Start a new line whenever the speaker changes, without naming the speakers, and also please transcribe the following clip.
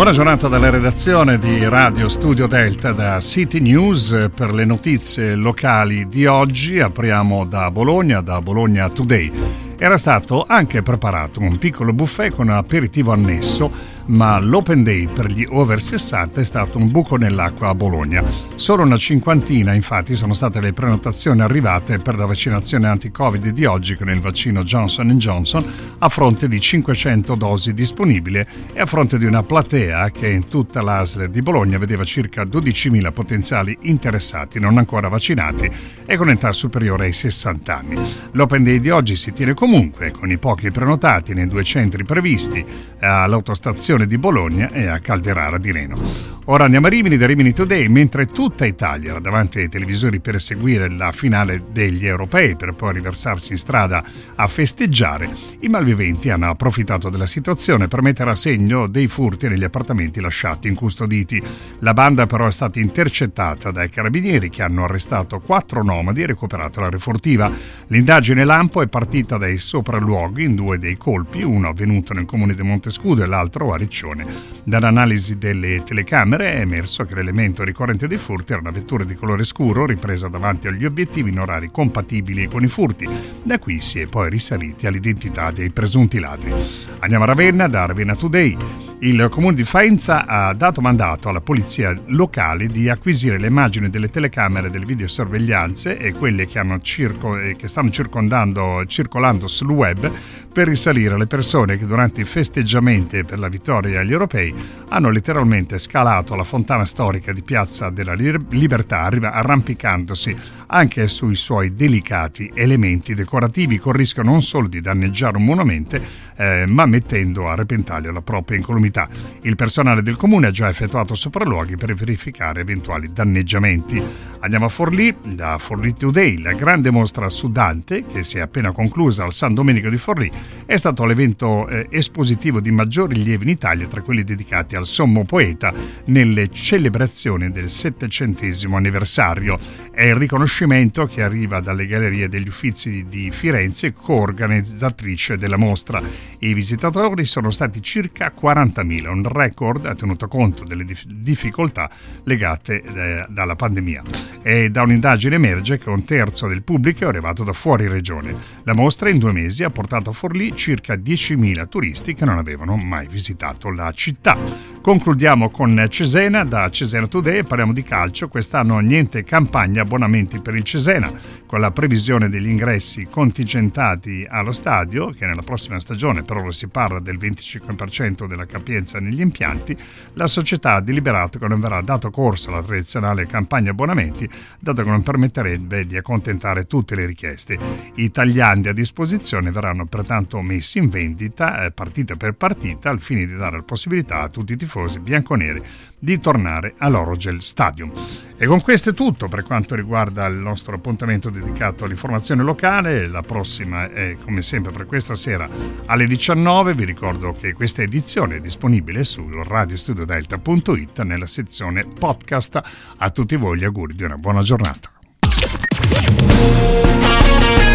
Buona giornata dalla redazione di Radio Studio Delta da City News. Per le notizie locali di oggi apriamo da Bologna Today. Era stato anche preparato un piccolo buffet con aperitivo annesso, ma l'Open Day per gli over 60 è stato un buco nell'acqua a Bologna. Solo una cinquantina, infatti, sono state le prenotazioni arrivate per la vaccinazione anti-Covid di oggi con il vaccino Johnson & Johnson, a fronte di 500 dosi disponibili e a fronte di una platea che in tutta l'ASL di Bologna vedeva circa 12.000 potenziali interessati non ancora vaccinati e con età superiore ai 60 anni. L'Open Day di oggi si tiene comunque con i pochi prenotati nei due centri previsti, all'autostazione di Bologna e a Calderara di Reno. Ora andiamo a Rimini, da Rimini Today. Mentre tutta Italia era davanti ai televisori per seguire la finale degli europei per poi riversarsi in strada a festeggiare, i malviventi hanno approfittato della situazione per mettere a segno dei furti negli appartamenti lasciati incustoditi. La banda però è stata intercettata dai carabinieri, che hanno arrestato 4 nomadi e recuperato la refurtiva. L'indagine lampo è partita dai sopralluoghi in 2 dei colpi, uno avvenuto nel comune di Montescudo e l'altro a Riccione. Dall'analisi delle telecamere è emerso che l'elemento ricorrente dei furti era una vettura di colore scuro ripresa davanti agli obiettivi in orari compatibili con i furti. Da qui si è poi risaliti all'identità dei presunti ladri. Andiamo a Ravenna, da Ravenna Today. Il comune di Faenza ha dato mandato alla polizia locale di acquisire le immagini delle telecamere delle videosorveglianze e quelle che stanno circolando sul web per risalire alle persone che durante i festeggiamenti per la vittoria agli europei hanno letteralmente scalato la fontana storica di Piazza della Libertà, arrampicandosi anche sui suoi delicati elementi decorativi, con il rischio non solo di danneggiare un monumento, ma mettendo a repentaglio la propria incolumità. Il personale del comune ha già effettuato sopralluoghi per verificare eventuali danneggiamenti. Andiamo a Forlì, da Forlì Today. La grande mostra su Dante, che si è appena conclusa al San Domenico di Forlì, è stato l'evento espositivo di maggior rilievo in Italia tra quelli dedicati al sommo poeta nelle celebrazioni del 700° anniversario. È il riconoscimento che arriva dalle Gallerie degli Uffizi di Firenze, coorganizzatrice della mostra. I visitatori sono stati circa 40.000, un record tenuto conto delle difficoltà legate dalla pandemia. E da un'indagine emerge che 1/3 del pubblico è arrivato da fuori regione. La mostra in 2 mesi ha portato a Forlì circa 10.000 turisti che non avevano mai visitato la città. Concludiamo con Cesena, da Cesena Today. Parliamo di calcio. Quest'anno niente campagna abbonamenti per il Cesena, con la previsione degli ingressi contingentati allo stadio, che nella prossima stagione per ora si parla del 25% della capienza negli impianti. La società ha deliberato che non verrà dato corso alla tradizionale campagna abbonamenti, dato che non permetterebbe di accontentare tutte le richieste. I tagliandi a disposizione verranno pertanto messi in vendita partita per partita, al fine di dare la possibilità a tutti i tifosi bianconeri di tornare all'Orogel Stadium. E con questo è tutto per quanto riguarda il nostro appuntamento dedicato all'informazione locale. La prossima è, come sempre, per questa sera alle 19. Vi ricordo che questa edizione è disponibile su radiostudiodelta.it nella sezione podcast. A tutti voi gli auguri di una buona giornata.